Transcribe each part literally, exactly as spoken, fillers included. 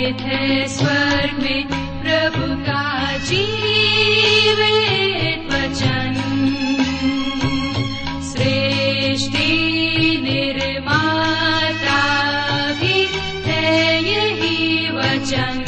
स्थित है स्वर्ग में प्रभु का जीवित वचन। सृष्टि निर्माता भी है यही वचन।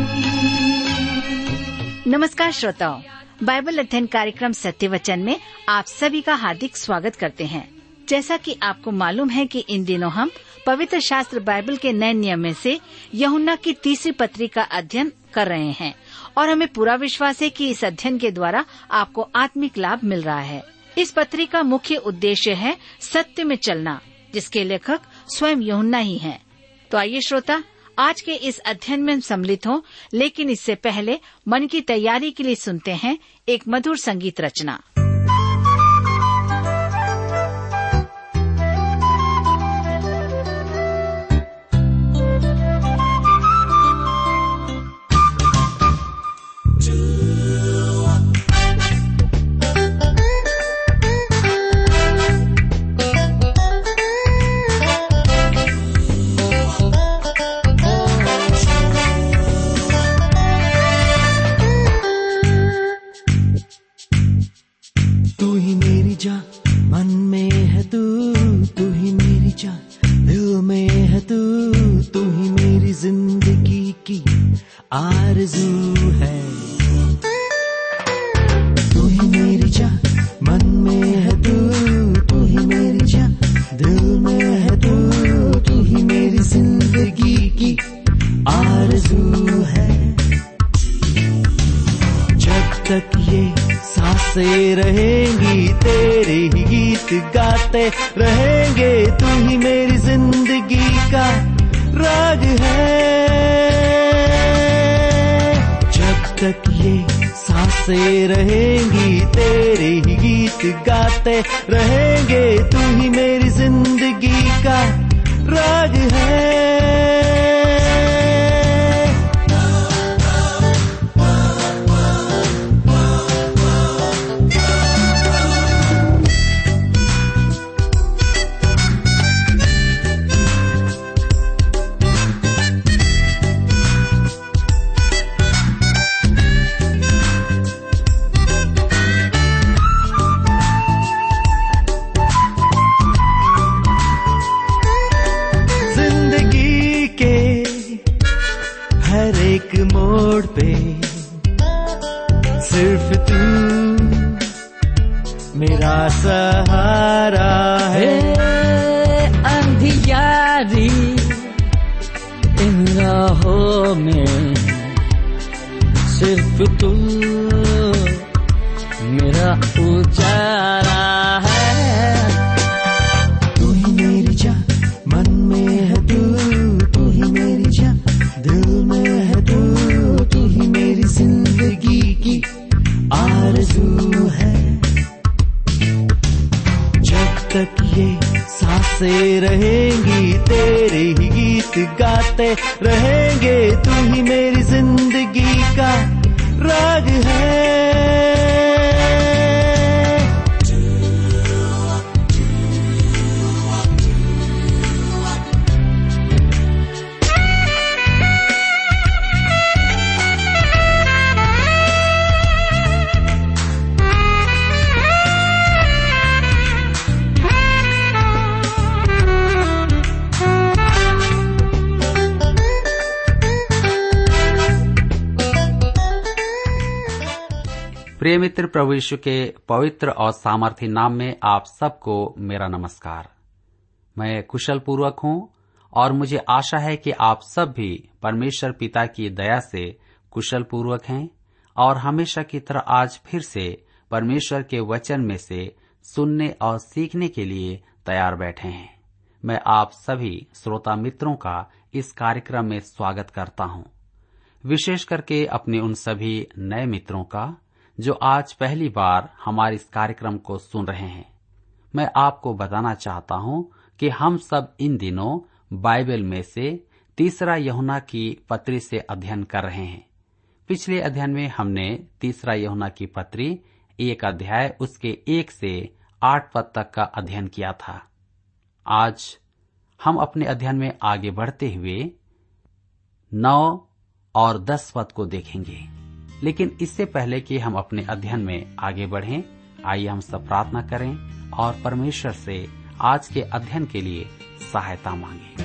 नमस्कार श्रोताओं, बाइबल अध्ययन कार्यक्रम सत्य वचन में आप सभी का हार्दिक स्वागत करते हैं। जैसा कि आपको मालूम है कि इन दिनों हम पवित्र शास्त्र बाइबल के नए नियम में से यूहन्ना की तीसरी पत्री का अध्ययन कर रहे हैं और हमें पूरा विश्वास है कि इस अध्ययन के द्वारा आपको आत्मिक लाभ मिल रहा है। इस पत्री का मुख्य उद्देश्य है सत्य में चलना, जिसके लेखक स्वयं यूहन्ना ही हैं। तो आइए श्रोता, आज के इस अध्ययन में सम्मिलित हों, लेकिन इससे पहले मन की तैयारी के लिए सुनते हैं एक मधुर संगीत रचना। आरज़ू है तू ही मेरी जान, मन में है तू, तू ही मेरी जान, दिल में है तू, तू ही मेरी जिंदगी की आरज़ू है। जब तक ये सांसें रहेंगी तेरे ही गीत गाते रहेंगे, तू ही मेरी जिंदगी का राग है। तक ये सांसें रहेंगी तेरे ही गीत गाते रहेंगे, तू ही मेरी जिंदगी का राग है। मोड़ पे सिर्फ तू मेरा सहारा है। अंधियारी इन राहों में सिर्फ तू मेरा उजाला है। तू ही मेरी जान, मन में है तू, तू ही मेरी जान, दिल में है तू, तू ही मेरी जिंदगी की आरज़ू है। जब तक ये सांसें रहेंगी तेरे ही गीत गाते रहेंगे, तू ही मेरी जिंदगी का राग है। प्रिय मित्र, प्रभु यीशु के पवित्र और सामर्थी नाम में आप सबको मेरा नमस्कार। मैं कुशल पूर्वक हूँ और मुझे आशा है कि आप सब भी परमेश्वर पिता की दया से कुशल पूर्वक हैं और हमेशा की तरह आज फिर से परमेश्वर के वचन में से सुनने और सीखने के लिए तैयार बैठे हैं। मैं आप सभी श्रोता मित्रों का इस कार्यक्रम में स्वागत करता हूँ, विशेष करके अपने उन सभी नए मित्रों का जो आज पहली बार हमारे इस कार्यक्रम को सुन रहे हैं। मैं आपको बताना चाहता हूं कि हम सब इन दिनों बाइबल में से तीसरा यूहन्ना की पत्री से अध्ययन कर रहे हैं। पिछले अध्ययन में हमने तीसरा यूहन्ना की पत्री एक अध्याय उसके एक से आठ पद तक का अध्ययन किया था। आज हम अपने अध्ययन में आगे बढ़ते हुए नौ और दस पद को देखेंगे। लेकिन इससे पहले कि हम अपने अध्ययन में आगे बढ़ें, आइए हम सब प्रार्थना करें और परमेश्वर से आज के अध्ययन के लिए सहायता मांगे।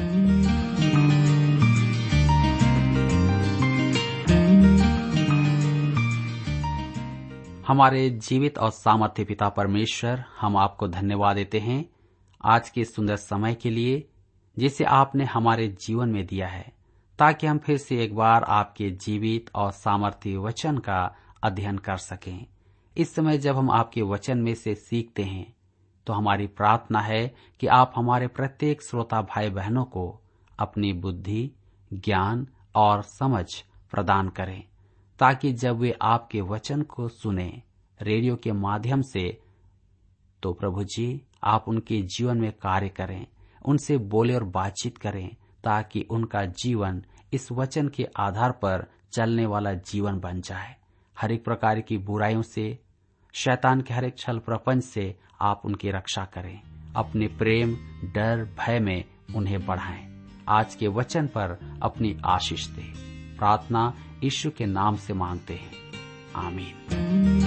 हमारे जीवित और सामर्थ्य पिता परमेश्वर, हम आपको धन्यवाद देते हैं आज के सुंदर समय के लिए जिसे आपने हमारे जीवन में दिया है, ताकि हम फिर से एक बार आपके जीवित और सामर्थ्य वचन का अध्ययन कर सकें। इस समय जब हम आपके वचन में से सीखते हैं तो हमारी प्रार्थना है कि आप हमारे प्रत्येक श्रोता भाई बहनों को अपनी बुद्धि, ज्ञान और समझ प्रदान करें, ताकि जब वे आपके वचन को सुने रेडियो के माध्यम से, तो प्रभु जी आप उनके जीवन में कार्य करें, उनसे बोले और बातचीत करें, ताकि उनका जीवन इस वचन के आधार पर चलने वाला जीवन बन जाए। हर एक प्रकार की बुराइयों से, शैतान के हर एक छल प्रपंच से आप उनकी रक्षा करें। अपने प्रेम, डर, भय में उन्हें बढ़ाएं। आज के वचन पर अपनी आशीष दें। प्रार्थना यीशु के नाम से मांगते हैं, आमीन।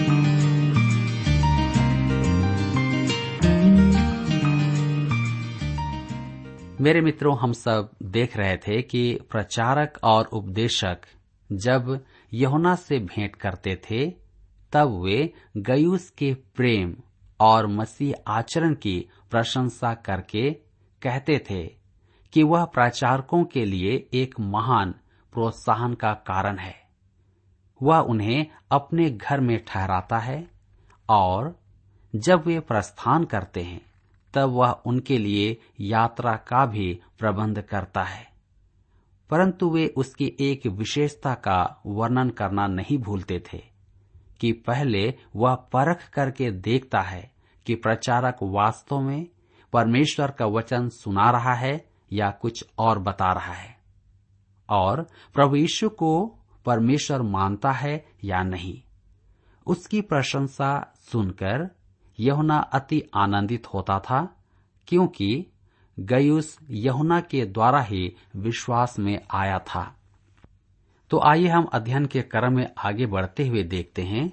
मेरे मित्रों, हम सब देख रहे थे कि प्रचारक और उपदेशक जब यूहन्ना से भेंट करते थे तब वे गयुस के प्रेम और मसीह आचरण की प्रशंसा करके कहते थे कि वह प्रचारकों के लिए एक महान प्रोत्साहन का कारण है। वह उन्हें अपने घर में ठहराता है और जब वे प्रस्थान करते हैं तब वह उनके लिए यात्रा का भी प्रबंध करता है। परंतु वे उसकी एक विशेषता का वर्णन करना नहीं भूलते थे कि पहले वह परख करके देखता है कि प्रचारक वास्तव में परमेश्वर का वचन सुना रहा है या कुछ और बता रहा है, और प्रभु यीशु को परमेश्वर मानता है या नहीं। उसकी प्रशंसा सुनकर यूहन्ना अति आनंदित होता था, क्योंकि गयुस यूहन्ना के द्वारा ही विश्वास में आया था। तो आइए हम अध्ययन के क्रम में आगे बढ़ते हुए देखते हैं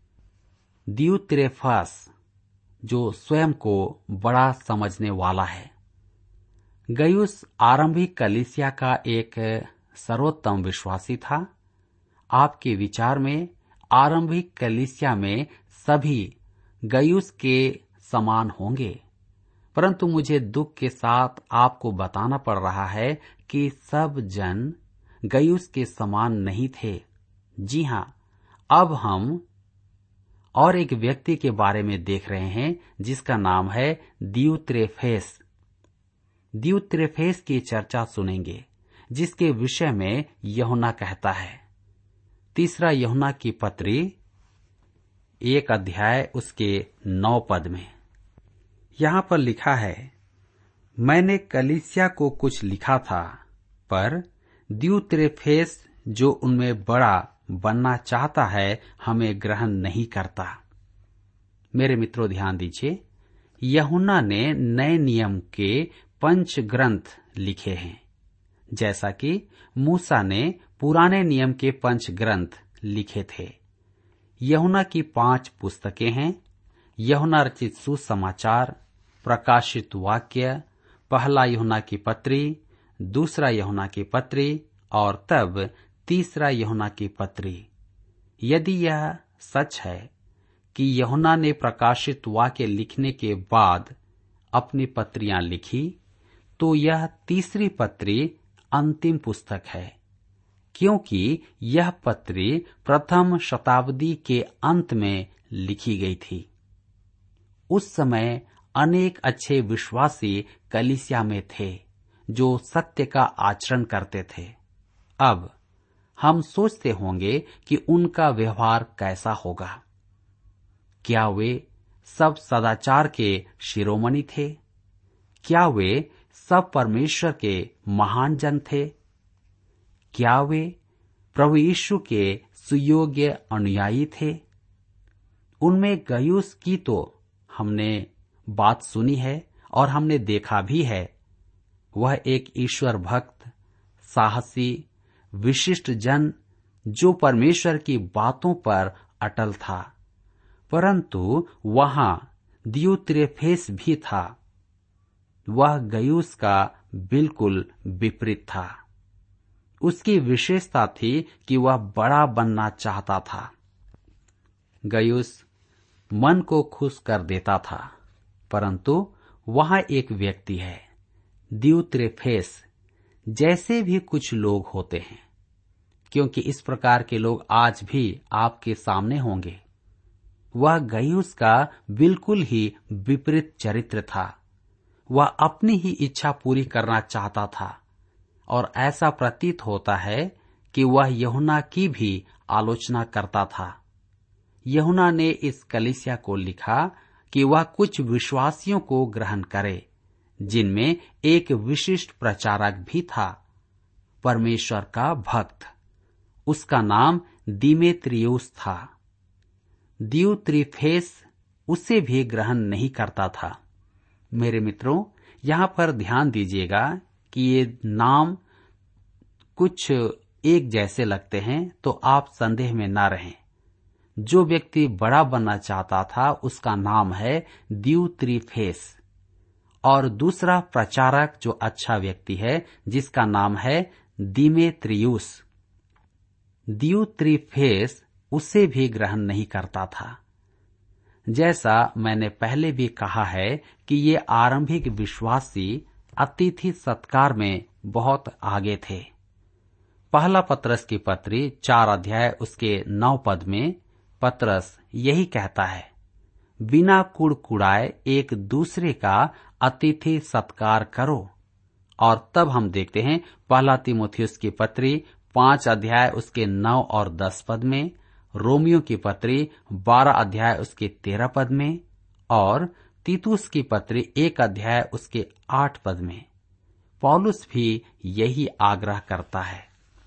दियुत्रेफस, जो स्वयं को बड़ा समझने वाला है। गयुस आरंभिक कलीसिया का एक सर्वोत्तम विश्वासी था। आपके विचार में आरंभिक कलीसिया में सभी गयुस के समान होंगे, परंतु मुझे दुख के साथ आपको बताना पड़ रहा है कि सब जन गयुस के समान नहीं थे। जी हां, अब हम और एक व्यक्ति के बारे में देख रहे हैं जिसका नाम है दियुत्रेफेस। दियुत्रेफेस की चर्चा सुनेंगे, जिसके विषय में यूहन्ना कहता है। तीसरा यूहन्ना की पत्री एक अध्याय उसके नौ पद में यहां पर लिखा है, मैंने कलीसिया को कुछ लिखा था, पर दियुत्रेफेस जो उनमें बड़ा बनना चाहता है हमें ग्रहण नहीं करता। मेरे मित्रों, ध्यान दीजिए, यूहन्ना ने नए नियम के पंच ग्रंथ लिखे हैं, जैसा कि मूसा ने पुराने नियम के पंच ग्रंथ लिखे थे। यूहन्ना की पांच पुस्तकें हैं: यूहन्ना रचित सुसमाचार, प्रकाशित वाक्य, पहला यूहन्ना की पत्री, दूसरा यूहन्ना की पत्री और तब तीसरा यूहन्ना की पत्री। यदि यह सच है कि यूहन्ना ने प्रकाशित वाक्य लिखने के बाद अपनी पत्रियां लिखी, तो यह तीसरी पत्री अंतिम पुस्तक है, क्योंकि यह पत्री प्रथम शताब्दी के अंत में लिखी गई थी। उस समय अनेक अच्छे विश्वासी कलीसिया में थे जो सत्य का आचरण करते थे। अब हम सोचते होंगे कि उनका व्यवहार कैसा होगा। क्या वे सब सदाचार के शिरोमणि थे? क्या वे सब परमेश्वर के महान जन थे? क्या वे प्रभु यीशु के सुयोग्य अनुयायी थे? उनमें गयुस की तो हमने बात सुनी है और हमने देखा भी है। वह एक ईश्वर भक्त, साहसी, विशिष्ट जन जो परमेश्वर की बातों पर अटल था, परंतु वहां दियुत्रेफेस भी था। वह गयुस का बिल्कुल विपरीत था। उसकी विशेषता थी कि वह बड़ा बनना चाहता था। गयुस मन को खुश कर देता था, परंतु वहां एक व्यक्ति है दियुत्रेफेस, जैसे भी कुछ लोग होते हैं, क्योंकि इस प्रकार के लोग आज भी आपके सामने होंगे। वह गयुस का बिल्कुल ही विपरीत चरित्र था। वह अपनी ही इच्छा पूरी करना चाहता था और ऐसा प्रतीत होता है कि वह यूहन्ना की भी आलोचना करता था। यूहन्ना ने इस कलीसिया को लिखा कि वह कुछ विश्वासियों को ग्रहण करे, जिनमें एक विशिष्ट प्रचारक भी था, परमेश्वर का भक्त। उसका नाम दिमेत्रियुस था। दियुत्रिफेस उसे भी ग्रहण नहीं करता था। मेरे मित्रों, यहाँ पर ध्यान दीजिएगा कि ये नाम कुछ एक जैसे लगते हैं, तो आप संदेह में ना रहें। जो व्यक्ति बड़ा बनना चाहता था उसका नाम है दियुत्रिफेस, और दूसरा प्रचारक जो अच्छा व्यक्ति है जिसका नाम है दिमेत्रियुस। दियुत्रिफेस उसे भी ग्रहण नहीं करता था। जैसा मैंने पहले भी कहा है कि ये आरंभिक विश्वासी अतिथि सत्कार में बहुत आगे थे। पहला पत्रस की पत्री चार अध्याय उसके नौ पद में पत्रस यही कहता है, बिना कुड़कुड़ाए एक दूसरे का अतिथि सत्कार करो। और तब हम देखते हैं पहला तीमुथियुस की पत्री पांच अध्याय उसके नौ और दस पद में, रोमियो की पत्री बारह अध्याय उसके तेरह पद में, और तीतुस की पत्री एक अध्याय उसके आठ पद में पौलुस भी यही आग्रह करता है।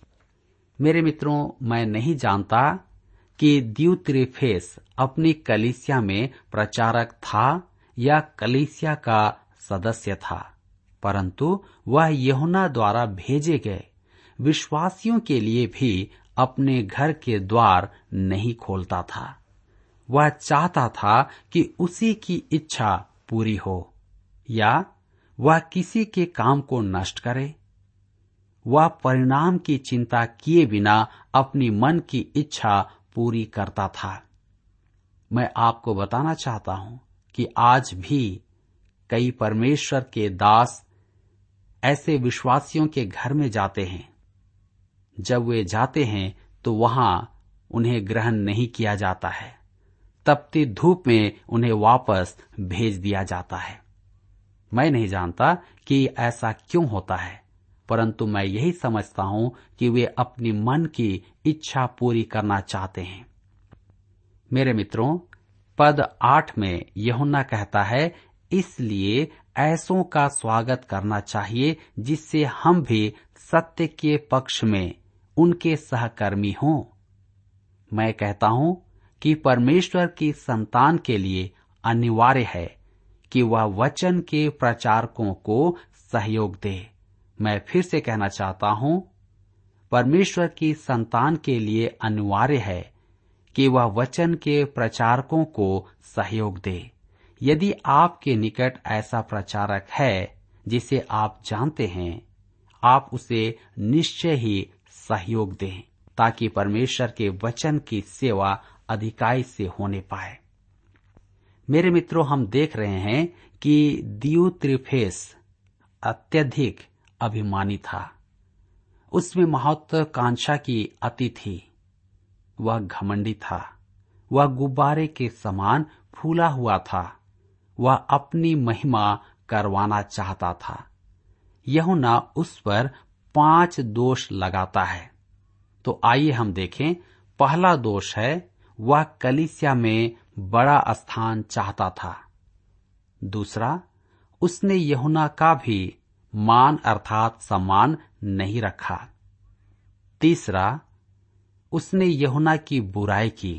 मेरे मित्रों, मैं नहीं जानता कि दियुत्रिफेस अपनी कलीसिया में प्रचारक था या कलीसिया का सदस्य था, परंतु वह यूहन्ना द्वारा भेजे गए विश्वासियों के लिए भी अपने घर के द्वार नहीं खोलता था। वह चाहता था कि उसी की इच्छा पूरी हो, या वह किसी के काम को नष्ट करे। वह परिणाम की चिंता किए बिना अपनी मन की इच्छा पूरी करता था। मैं आपको बताना चाहता हूं कि आज भी कई परमेश्वर के दास ऐसे विश्वासियों के घर में जाते हैं। जब वे जाते हैं तो वहां उन्हें ग्रहण नहीं किया जाता है, तपती धूप में उन्हें वापस भेज दिया जाता है। मैं नहीं जानता कि ऐसा क्यों होता है, परंतु मैं यही समझता हूं कि वे अपनी मन की इच्छा पूरी करना चाहते हैं। मेरे मित्रों, पद आठ में यूहन्ना कहता है, इसलिए ऐसों का स्वागत करना चाहिए जिससे हम भी सत्य के पक्ष में उनके सहकर्मी हों। मैं कहता हूं कि परमेश्वर की संतान के लिए अनिवार्य है कि वह वचन के प्रचारकों को सहयोग दे। मैं फिर से कहना चाहता हूं, परमेश्वर की संतान के लिए अनिवार्य है कि वह वचन के प्रचारकों को सहयोग दे। यदि आपके निकट ऐसा प्रचारक है जिसे आप जानते हैं, आप उसे निश्चय ही सहयोग दें, ताकि परमेश्वर के वचन की सेवा अधिकाई से होने पाए। मेरे मित्रों, हम देख रहे हैं कि दियुत्रिफेस अत्यधिक अभिमानी था। उसमें महत्वाकांक्षा की अति थी। वह घमंडी था। वह गुब्बारे के समान फूला हुआ था। वह अपनी महिमा करवाना चाहता था। यूहन्ना उस पर पांच दोष लगाता है। तो आइए हम देखें। पहला दोष है, वह कलीसिया में बड़ा स्थान चाहता था। दूसरा, उसने यूहन्ना का भी मान अर्थात सम्मान नहीं रखा। तीसरा, उसने यूहन्ना की बुराई की।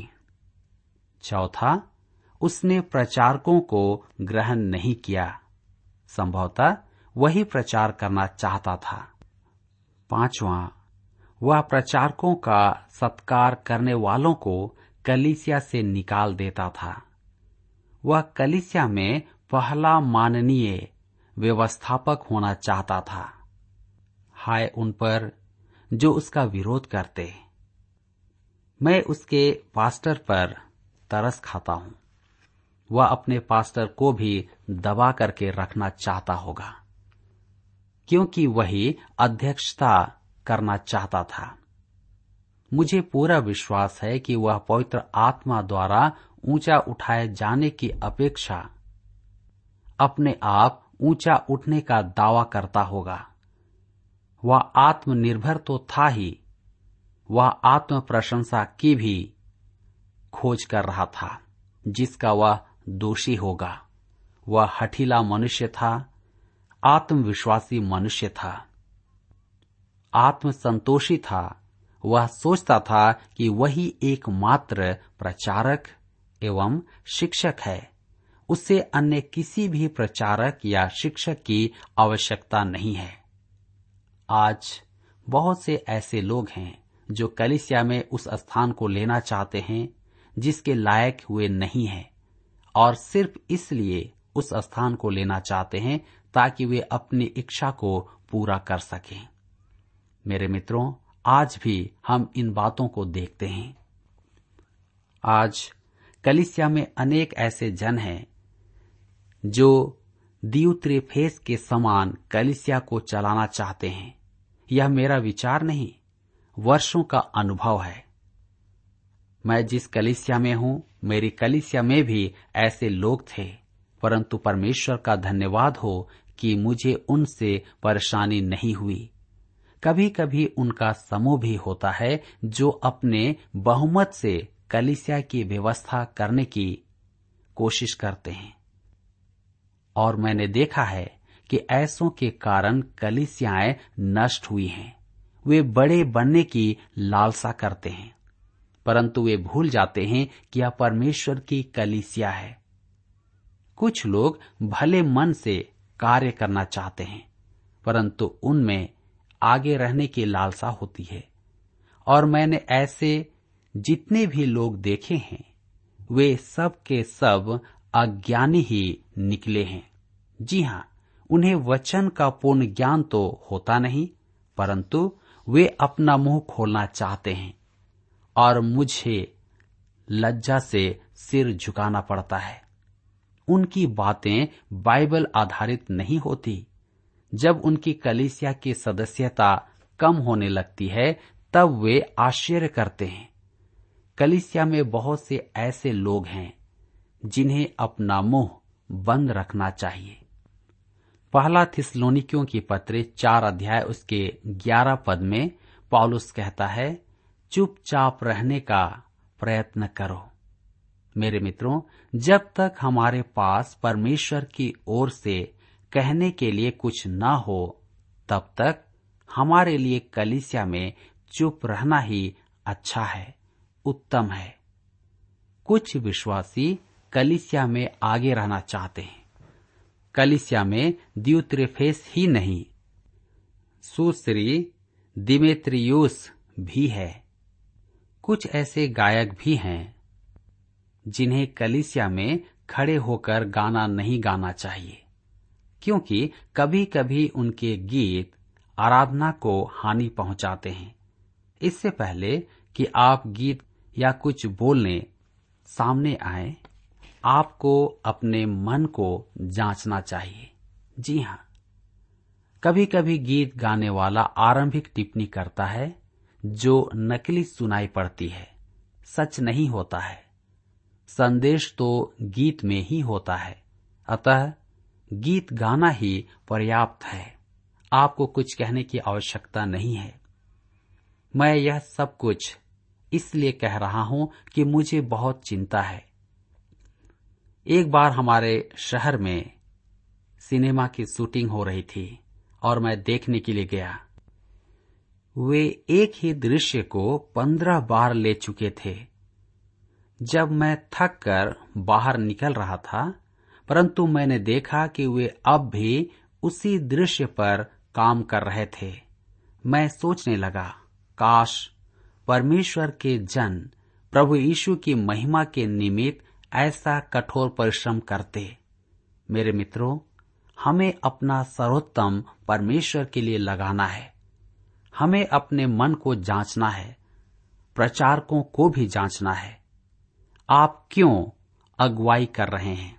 चौथा, उसने प्रचारकों को ग्रहण नहीं किया। संभवतः वही प्रचार करना चाहता था। पांचवा, वह प्रचारकों का सत्कार करने वालों को कलीसिया से निकाल देता था। वह कलीसिया में पहला माननीय व्यवस्थापक होना चाहता था। हाय उन पर जो उसका विरोध करते। मैं उसके पास्टर पर तरस खाता हूं। वह अपने पास्टर को भी दबा करके रखना चाहता होगा, क्योंकि वही अध्यक्षता करना चाहता था। मुझे पूरा विश्वास है कि वह पवित्र आत्मा द्वारा ऊंचा उठाए जाने की अपेक्षा अपने आप ऊंचा उठने का दावा करता होगा। वह आत्मनिर्भर तो था ही, वह आत्म प्रशंसा की भी खोज कर रहा था, जिसका वह दोषी होगा। वह हठीला मनुष्य था, आत्मविश्वासी मनुष्य था, आत्मसंतोषी था। वह सोचता था कि वही एकमात्र प्रचारक एवं शिक्षक है। उसे अन्य किसी भी प्रचारक या शिक्षक की आवश्यकता नहीं है। आज बहुत से ऐसे लोग हैं जो कलीसिया में उस स्थान को लेना चाहते हैं जिसके लायक हुए नहीं हैं, और सिर्फ इसलिए उस स्थान को लेना चाहते हैं ताकि वे अपनी इच्छा को पूरा कर सकें। मेरे मित्रों, आज भी हम इन बातों को देखते हैं। आज कलीसिया में अनेक ऐसे जन हैं जो दियुत्रेफेस के समान कलीसिया को चलाना चाहते हैं। यह मेरा विचार नहीं, वर्षों का अनुभव है। मैं जिस कलीसिया में हूं, मेरी कलीसिया में भी ऐसे लोग थे, परंतु परमेश्वर का धन्यवाद हो कि मुझे उनसे परेशानी नहीं हुई। कभी कभी उनका समूह भी होता है जो अपने बहुमत से कलीसिया की व्यवस्था करने की कोशिश करते हैं, और मैंने देखा है कि ऐसों के कारण कलीसियाएं नष्ट हुई हैं। वे बड़े बनने की लालसा करते हैं, परंतु वे भूल जाते हैं कि यह परमेश्वर की कलीसिया है। कुछ लोग भले मन से कार्य करना चाहते हैं, परंतु उनमें आगे रहने की लालसा होती है, और मैंने ऐसे जितने भी लोग देखे हैं वे सब के सब अज्ञानी ही निकले हैं। जी हाँ, उन्हें वचन का पूर्ण ज्ञान तो होता नहीं, परंतु वे अपना मुंह खोलना चाहते हैं, और मुझे लज्जा से सिर झुकाना पड़ता है। उनकी बातें बाइबल आधारित नहीं होती। जब उनकी कलीसिया की सदस्यता कम होने लगती है, तब वे आश्चर्य करते हैं। कलीसिया में बहुत से ऐसे लोग हैं जिन्हें अपना मुंह बंद रखना चाहिए। पहला थिस्सलुनीकियों की पत्री चार अध्याय उसके ग्यारह पद में पौलुस कहता है, चुपचाप रहने का प्रयत्न करो। मेरे मित्रों, जब तक हमारे पास परमेश्वर की ओर से कहने के लिए कुछ न हो, तब तक हमारे लिए कलीसिया में चुप रहना ही अच्छा है, उत्तम है। कुछ विश्वासी कलीसिया में आगे रहना चाहते हैं। कलीसिया में दियुत्रेफेस ही नहीं, सुश्री दिमेत्रियुस भी है। कुछ ऐसे गायक भी हैं जिन्हें कलीसिया में खड़े होकर गाना नहीं गाना चाहिए, क्योंकि कभी कभी उनके गीत आराधना को हानि पहुंचाते हैं। इससे पहले कि आप गीत या कुछ बोलने सामने आए, आपको अपने मन को जांचना चाहिए। जी हाँ, कभी कभी गीत गाने वाला आरंभिक टिप्पणी करता है जो नकली सुनाई पड़ती है, सच नहीं होता है। संदेश तो गीत में ही होता है, अतः गीत गाना ही पर्याप्त है। आपको कुछ कहने की आवश्यकता नहीं है। मैं यह सब कुछ इसलिए कह रहा हूं कि मुझे बहुत चिंता है। एक बार हमारे शहर में सिनेमा की शूटिंग हो रही थी और मैं देखने के लिए गया। वे एक ही दृश्य को पंद्रह बार ले चुके थे। जब मैं थक कर बाहर निकल रहा था, परंतु मैंने देखा कि वे अब भी उसी दृश्य पर काम कर रहे थे। मैं सोचने लगा, काश परमेश्वर के जन प्रभु यीशु की महिमा के निमित्त ऐसा कठोर परिश्रम करते। मेरे मित्रों, हमें अपना सर्वोत्तम परमेश्वर के लिए लगाना है। हमें अपने मन को जांचना है, प्रचारकों को भी जांचना है। आप क्यों अगुवाई कर रहे हैं?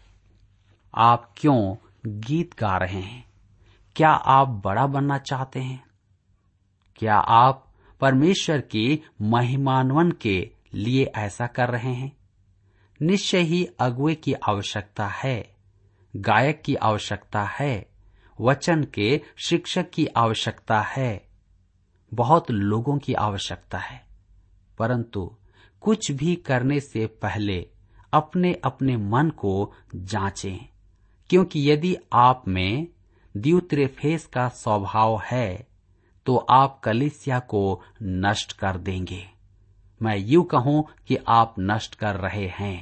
आप क्यों गीत गा रहे हैं? क्या आप बड़ा बनना चाहते हैं? क्या आप परमेश्वर की महिमान्वन के लिए ऐसा कर रहे हैं? निश्चय ही अगुवे की आवश्यकता है, गायक की आवश्यकता है, वचन के शिक्षक की आवश्यकता है, बहुत लोगों की आवश्यकता है। परंतु कुछ भी करने से पहले अपने अपने मन को जांचें, क्योंकि यदि आप में दियुत्रेफेस का स्वभाव है तो आप कलीसिया को नष्ट कर देंगे। मैं यूं कहूं कि आप नष्ट कर रहे हैं।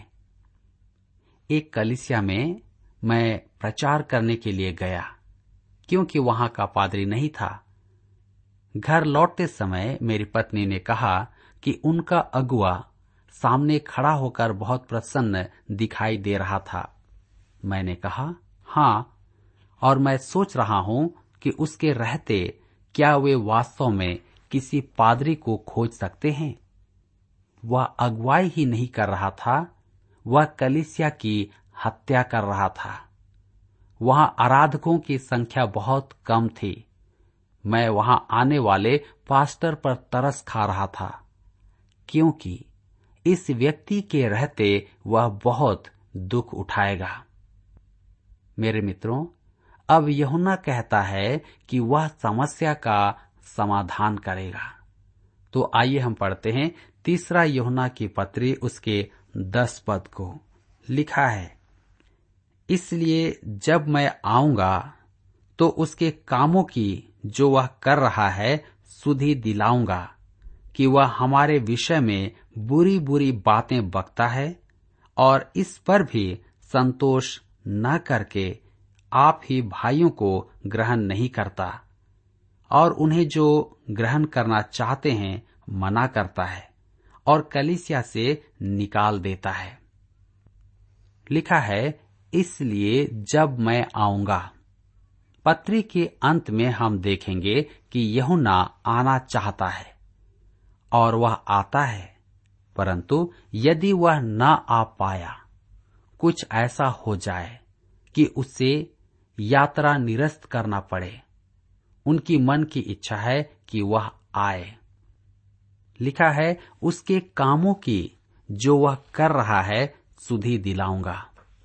एक कलीसिया में मैं प्रचार करने के लिए गया, क्योंकि वहां का पादरी नहीं था। घर लौटते समय मेरी पत्नी ने कहा कि उनका अगुआ सामने खड़ा होकर बहुत प्रसन्न दिखाई दे रहा था। मैंने कहा, हाँ, और मैं सोच रहा हूं कि उसके रहते क्या वे वास्तव में किसी पादरी को खोज सकते हैं। वह अगुवाई ही नहीं कर रहा था, वह कलीसिया की हत्या कर रहा था। वहां आराधकों की संख्या बहुत कम थी। मैं वहां आने वाले पास्टर पर तरस खा रहा था, क्योंकि इस व्यक्ति के रहते वह बहुत दुख उठाएगा। मेरे मित्रों, अब यूहन्ना कहता है कि वह समस्या का समाधान करेगा। तो आइए हम पढ़ते हैं तीसरा यूहन्ना की पत्री, उसके दस पद को। लिखा है, इसलिए जब मैं आऊंगा तो उसके कामों की जो वह कर रहा है सुधि दिलाऊंगा कि वह हमारे विषय में बुरी बुरी बातें बकता है और इस पर भी संतोष न करके आप ही भाइयों को ग्रहण नहीं करता और उन्हें जो ग्रहण करना चाहते हैं मना करता है और कलीसिया से निकाल देता है। लिखा है, इसलिए जब मैं आऊंगा। पत्री के अंत में हम देखेंगे कि यूहन्ना आना चाहता है और वह आता है, परंतु यदि वह न आ पाया, कुछ ऐसा हो जाए कि उसे यात्रा निरस्त करना पड़े, उनकी मन की इच्छा है कि वह आए। लिखा है, उसके कामों की जो वह कर रहा है सुधि दिलाऊंगा।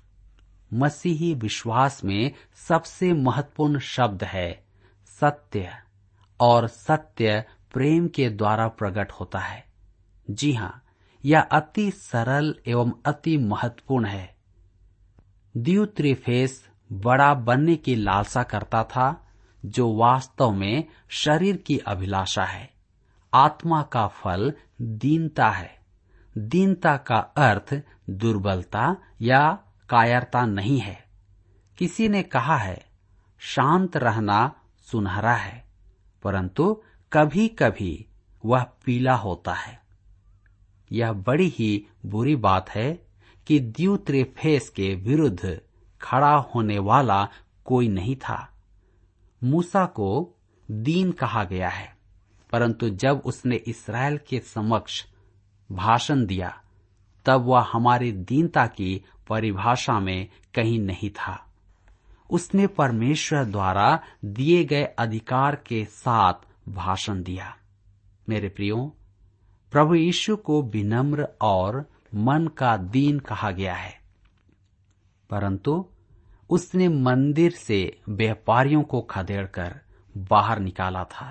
मसीही विश्वास में सबसे महत्वपूर्ण शब्द है सत्य, और सत्य प्रेम के द्वारा प्रकट होता है। जी हां, यह अति सरल एवं अति महत्वपूर्ण है। दियुत्रेफेस बड़ा बनने की लालसा करता था, जो वास्तव में शरीर की अभिलाषा है। आत्मा का फल दीनता है। दीनता का अर्थ दुर्बलता या कायरता नहीं है। किसी ने कहा है, शांत रहना सुनहरा है, परंतु कभी कभी वह पीला होता है। यह बड़ी ही बुरी बात है कि दियुत्रेफेस के विरुद्ध खड़ा होने वाला कोई नहीं था। मूसा को दीन कहा गया है, परंतु जब उसने इस्राएल के समक्ष भाषण दिया तब वह हमारी दीनता की परिभाषा में कहीं नहीं था। उसने परमेश्वर द्वारा दिए गए अधिकार के साथ भाषण दिया। मेरे प्रियो, प्रभु यीशु को विनम्र और मन का दीन कहा गया है, परंतु उसने मंदिर से व्यापारियों को खदेड़कर बाहर निकाला था।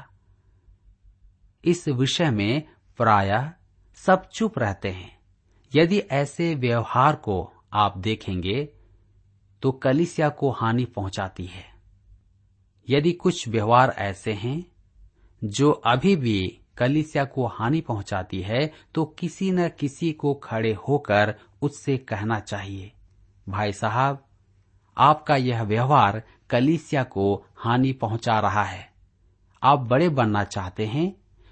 इस विषय में प्रायः सब चुप रहते हैं। यदि ऐसे व्यवहार को आप देखेंगे तो कलीसिया को हानि पहुंचाती है। यदि कुछ व्यवहार ऐसे हैं जो अभी भी कलीसिया को हानि पहुंचाती है, तो किसी न किसी को खड़े होकर उससे कहना चाहिए, भाई साहब, आपका यह व्यवहार कलीसिया को हानि पहुंचा रहा है। आप बड़े बनना चाहते हैं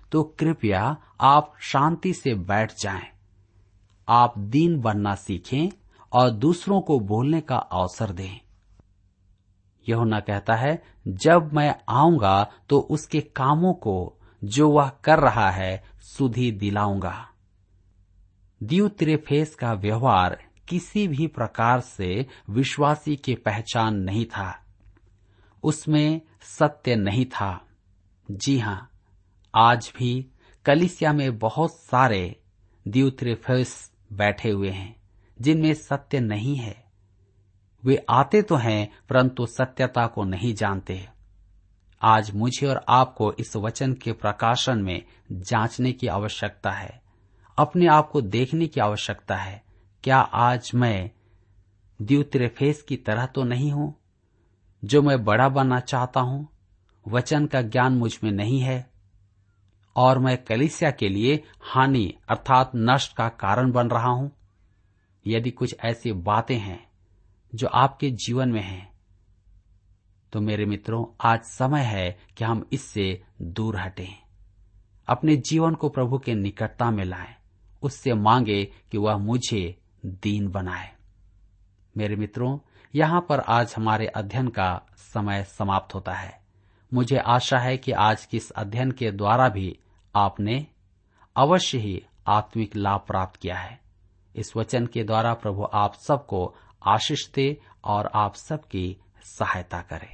तो कृपया आप शांति से बैठ जाएं। आप दीन बनना सीखें और दूसरों को बोलने का अवसर दें। यूहन्ना कहता है, जब मैं आऊंगा तो उसके कामों को जो वह कर रहा है सुधि दिलाऊंगा। दियुत्रेफेस का व्यवहार किसी भी प्रकार से विश्वासी की पहचान नहीं था। उसमें सत्य नहीं था। जी हां, आज भी कलीसिया में बहुत सारे दियुत्रेफेस बैठे हुए हैं जिनमें सत्य नहीं है। वे आते तो हैं परंतु सत्यता को नहीं जानते। आज मुझे और आपको इस वचन के प्रकाशन में जांचने की आवश्यकता है, अपने आप को देखने की आवश्यकता है। क्या आज मैं दियुत्रेफेस की तरह तो नहीं हूं, जो मैं बड़ा बनना चाहता हूं? वचन का ज्ञान मुझ में नहीं है और मैं कलीसिया के लिए हानि अर्थात नष्ट का कारण बन रहा हूं। यदि कुछ ऐसी बातें हैं जो आपके जीवन में हैं, तो मेरे मित्रों, आज समय है कि हम इससे दूर हटें, अपने जीवन को प्रभु के निकटता में लाएं, उससे मांगे कि वह मुझे दीन बनाए। मेरे मित्रों, यहाँ पर आज हमारे अध्ययन का समय समाप्त होता है। मुझे आशा है कि आज के इस अध्ययन के द्वारा भी आपने अवश्य ही आत्मिक लाभ प्राप्त किया है। इस वचन के द्वारा प्रभु आप सबको आशीष दे और आप सबकी सहायता करे।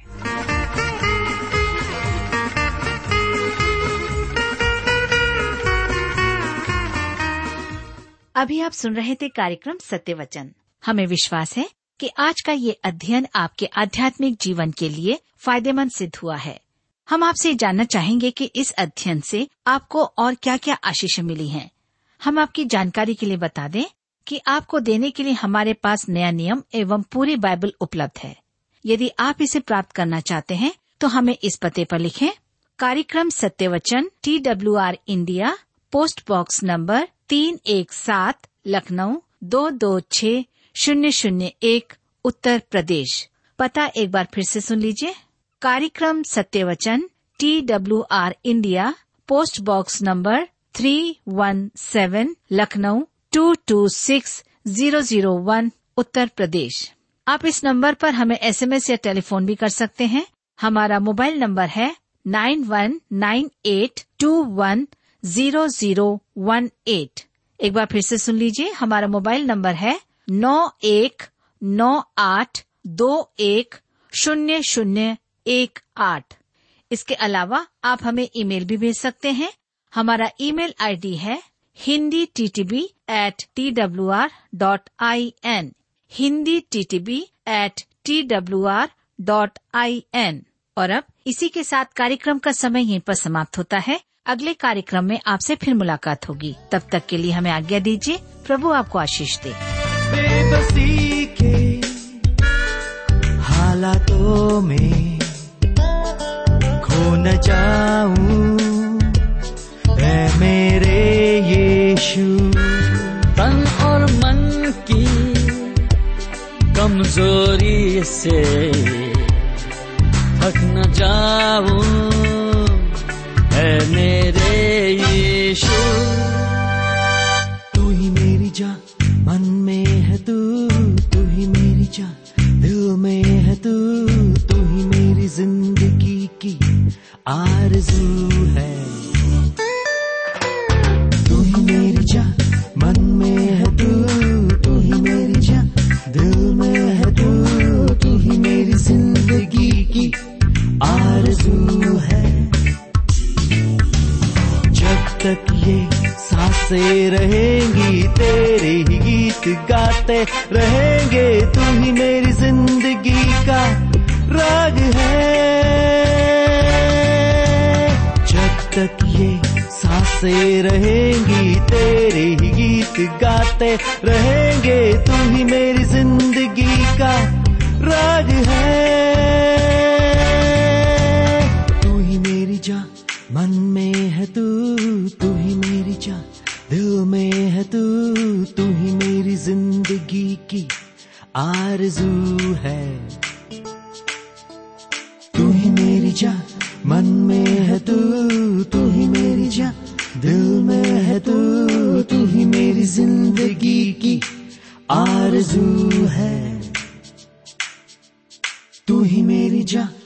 अभी आप सुन रहे थे कार्यक्रम सत्य वचन। हमें विश्वास है कि आज का ये अध्ययन आपके आध्यात्मिक जीवन के लिए फायदेमंद सिद्ध हुआ है। हम आपसे जानना चाहेंगे कि इस अध्ययन से आपको और क्या क्या आशीषें मिली हैं। हम आपकी जानकारी के लिए बता दें कि आपको देने के लिए हमारे पास नया नियम एवं पूरी बाइबल उपलब्ध है। यदि आप इसे प्राप्त करना चाहते हैं तो हमें इस पते पर लिखें। कार्यक्रम Satya Vachan, T W R India, post box number तीन एक सात, लखनऊ दो दो छः शून्य शून्य एक, उत्तर प्रदेश। पता एक बार फिर से सुन लीजिए। कार्यक्रम Satya Vachan, T W R India, post box number three one seven, Lucknow two two six zero zero one, Uttar Pradesh. आप इस नंबर पर हमें एसएमएस या टेलीफोन भी कर सकते हैं। हमारा मोबाइल नंबर है nine one nine eight two one zero zero one eight. एक बार फिर से सुन लीजिए। हमारा मोबाइल नंबर है नौ एक नौ आठ दो एक शून्य शून्य एक आठ। इसके अलावा आप हमें ईमेल भी भेज सकते हैं। हमारा ईमेल आईडी है Hindi T T B at T W R dot I N, Hindi T T B at T W R dot I N. और अब इसी के साथ कार्यक्रम का समय यहीं पर समाप्त होता है। अगले कार्यक्रम में आपसे फिर मुलाकात होगी। तब तक के लिए हमें आज्ञा दीजिए। प्रभु आपको आशीष दे। बेबसी के हालातों में खो न जाऊं, ऐ मेरे यीशु। तन और मन की कमजोरी से थक न जाऊं, ऐ मेरे यीशु। तू ही मेरी जान, मन में है तू, तू ही मेरी जान, दिल में है तू, तू ही मेरी जिंदगी की आरज़ू है। तू ही मेरी जान, मन में है तू, तू ही मेरी जान, दिल में है तू, तू ही मेरी जिंदगी की आरज़ू है। जब तक ये सांसें रहेंगी तेरे ही गीत गाते रहेंगे, तू ही मेरी जिंदगी का राग है। जब तक ये सांसें रहेंगी तेरे ही गीत गाते रहेंगे, तू ही मेरी जिंदगी का राग है। तू ही मेरी जान, मन में है तू, तू ही मेरी जान, दिल में है तू, तू ही मेरी जिंदगी की आरज़ू है। तू ही मेरी जान, मन में है तू, तू ही मेरी जान, दिल में है तू, तू ही मेरी जिंदगी की आरज़ू है, तू ही मेरी जान